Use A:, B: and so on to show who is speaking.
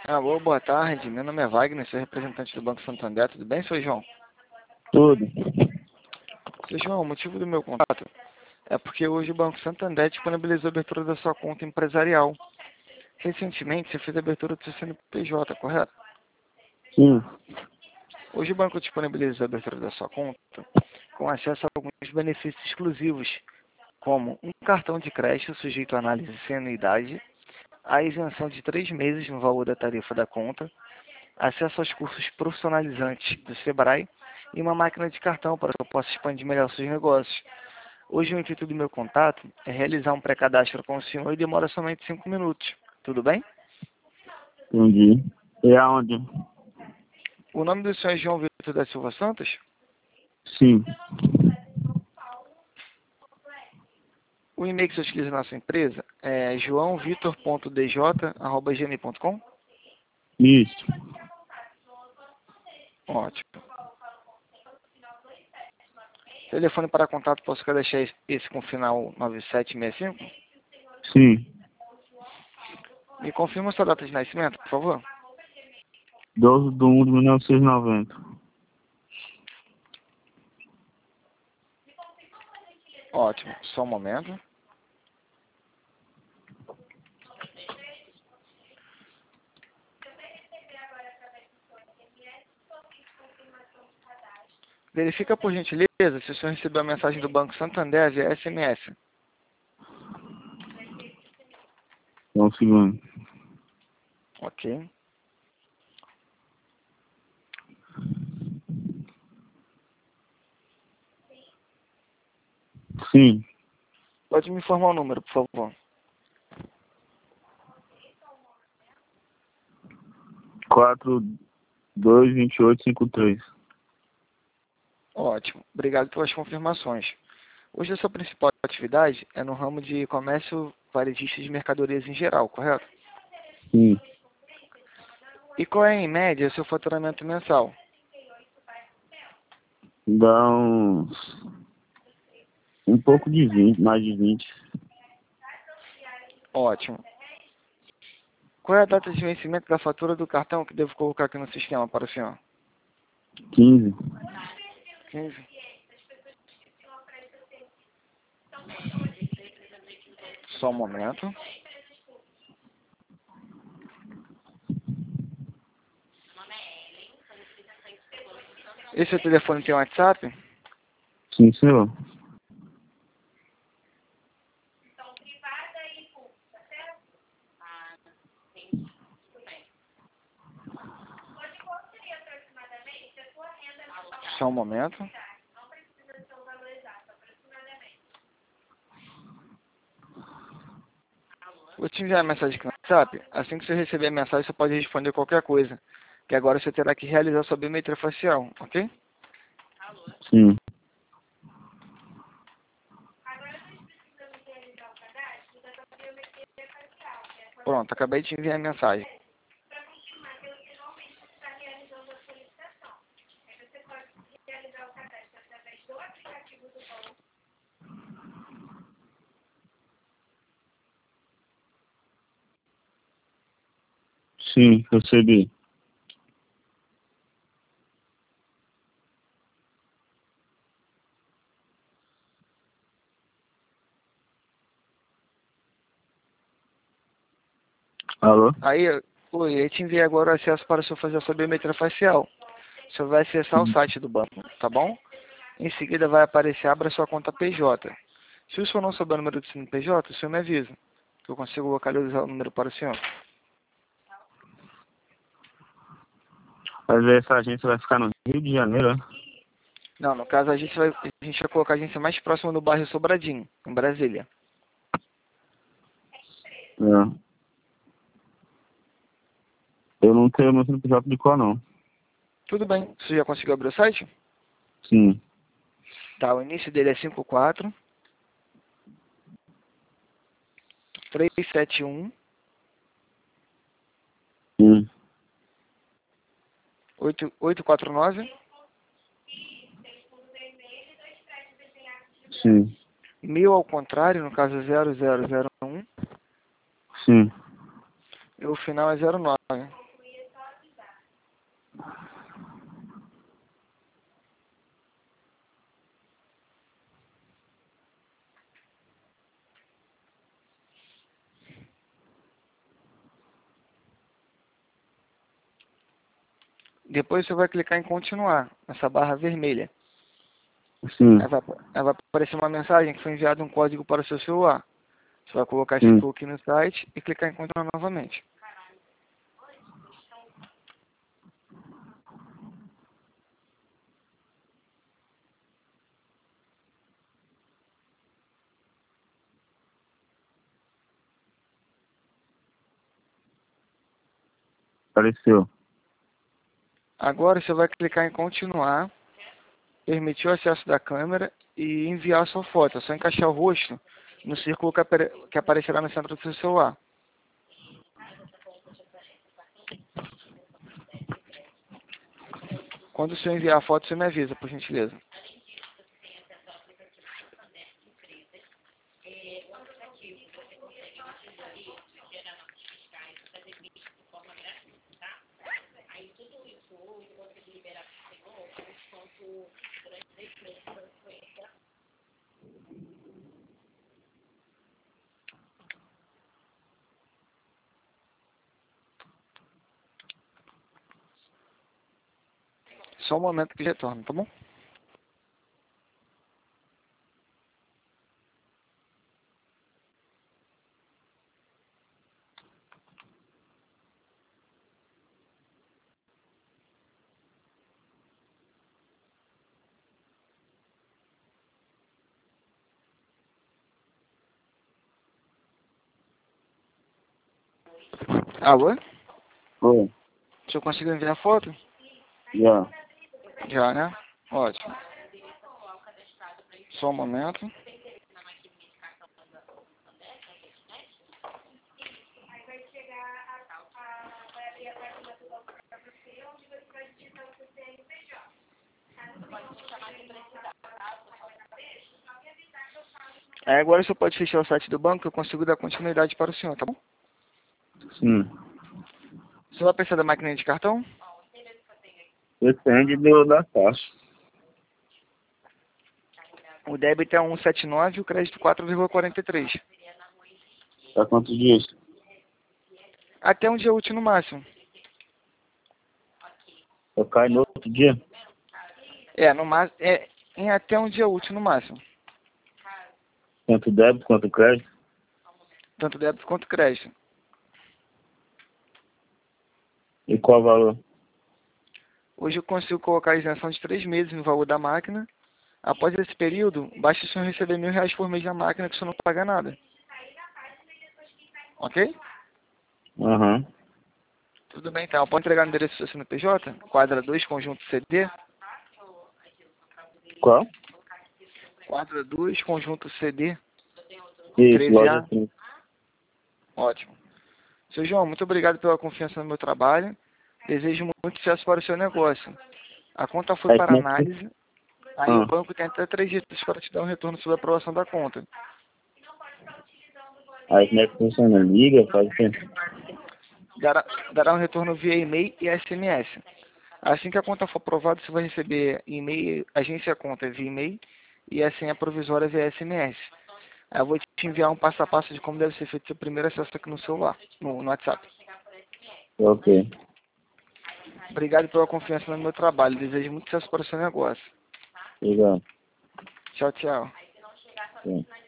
A: Alô, boa tarde. Meu nome é Wagner, sou representante do Banco Santander. Tudo bem, seu João?
B: Tudo.
A: Seu João, o motivo do meu contato é porque hoje o Banco Santander disponibilizou a abertura da sua conta empresarial. Recentemente, você fez a abertura do seu CNPJ, correto?
B: Sim.
A: Hoje o banco disponibiliza a abertura da sua conta com acesso a alguns benefícios exclusivos, como um cartão de crédito sujeito à análise sem anuidade, a isenção de 3 meses no valor da tarifa da conta, acesso aos cursos profissionalizantes do Sebrae e uma máquina de cartão para que eu possa expandir melhor seus negócios. Hoje o intuito do meu contato é realizar um pré-cadastro com o senhor e demora somente 5 minutos. Tudo bem?
B: Entendi. E aonde?
A: O nome do senhor é João Vitor da Silva Santos?
B: Sim.
A: O e-mail que você utiliza na nossa empresa é joaovitor.dj@gmail.com?
B: Isso.
A: Ótimo. Telefone para contato, posso deixar esse com final 9765?
B: Sim.
A: Me confirma sua data de nascimento, por favor.
B: 12/1/1990.
A: Ótimo. Só um momento. Verifica por gentileza se o senhor recebeu a mensagem do Banco Santander via SMS.
B: Só um segundo.
A: Ok.
B: Sim.
A: Pode me informar o número, por favor.
B: 422853.
A: Ótimo. Obrigado pelas confirmações. Hoje a sua principal atividade é no ramo de comércio varejista de mercadorias em geral, correto?
B: Sim.
A: E qual é, em média, o seu faturamento mensal?
B: Dá um pouco de 20, mais de 20.
A: Ótimo. Qual é a data de vencimento da fatura do cartão que devo colocar aqui no sistema para o senhor?
B: 15.
A: 15. Só um momento. Esse seu telefone tem WhatsApp?
B: Sim, senhor.
A: Só um momento. Vou te enviar a mensagem aqui no WhatsApp. Assim que você receber a mensagem, você pode responder qualquer coisa. Que agora você terá que realizar sua biometria facial, ok?
B: Sim.
A: Pronto, acabei de enviar a mensagem.
B: Sim, recebi. Alô?
A: Aí, eu te enviei agora o acesso para o senhor fazer a sua biometria facial. O senhor vai acessar o site do banco, tá bom? Em seguida vai aparecer, abra sua conta PJ. Se o senhor não souber o número do CNPJ, o senhor me avisa, que eu consigo localizar o número para o senhor.
B: Mas essa agência vai ficar no Rio de Janeiro, né?
A: Não, no caso a gente vai colocar a agência mais próxima do bairro Sobradinho, em Brasília.
B: É. Eu não tenho meu CNPJ de qual, não.
A: Tudo bem, você já conseguiu abrir o site?
B: Sim.
A: Tá, o início dele é 54 371
B: Sim.
A: 849
B: Sim.
A: 1000 ao contrário, no caso 0001,
B: Sim.
A: e o final é 09. Depois você vai clicar em continuar, nessa barra vermelha.
B: Sim.
A: Aí vai aparecer uma mensagem que foi enviado um código para o seu celular. Você vai colocar esse
B: Sim.
A: cookie no site e clicar em continuar novamente.
B: Apareceu.
A: Agora você vai clicar em continuar, permitir o acesso da câmera e enviar a sua foto. É só encaixar o rosto no círculo que aparecerá no centro do seu celular. Quando você enviar a foto, você me avisa, por gentileza. Só um momento que retorno, tá bom? Alô?
B: Oi.
A: Você conseguiu enviar a foto?
B: Já.
A: Já, né? Ótimo. Só um momento. Aí agora você pode fechar o site do banco que eu consigo dar continuidade para o senhor, tá bom?
B: Sim.
A: Você vai precisar da máquina de cartão?
B: Depende da taxa.
A: O débito é 1,79 e o crédito 4,43.
B: Tá quantos dias?
A: Até um dia útil no máximo.
B: Eu caio no outro dia?
A: No máximo, em até um dia útil no máximo.
B: Tanto débito quanto crédito?
A: Tanto débito quanto crédito.
B: E qual o valor?
A: Hoje eu consigo colocar a isenção de 3 meses no valor da máquina. Após esse período, basta o senhor receber R$ 1.000 por mês da máquina que o senhor não paga nada. Ok?
B: Aham.
A: Tudo bem, então. Pode entregar no endereço do seu CNPJ? Quadra 2, conjunto CD.
B: Qual?
A: Quadra 2, conjunto CD.
B: Isso, loja
A: 13A.
B: 30.
A: Ótimo. Seu João, muito obrigado pela confiança no meu trabalho. Desejo muito sucesso para o seu negócio. A conta foi
B: Aí
A: para
B: como é que...
A: análise. Aí o
B: Ah.
A: banco tem até 3 dias para te dar um retorno sobre a aprovação da conta.
B: Aí como é que funciona? Liga, faz o quê?
A: Dará um retorno via e-mail e SMS. Assim que a conta for aprovada, você vai receber e-mail, agência conta via e-mail e a senha provisória via SMS. Aí eu vou te enviar um passo a passo de como deve ser feito seu primeiro acesso aqui no celular, no WhatsApp.
B: Ok.
A: Obrigado pela confiança no meu trabalho. Desejo muito sucesso para o seu negócio.
B: Obrigado.
A: Tchau, tchau.
B: Sim.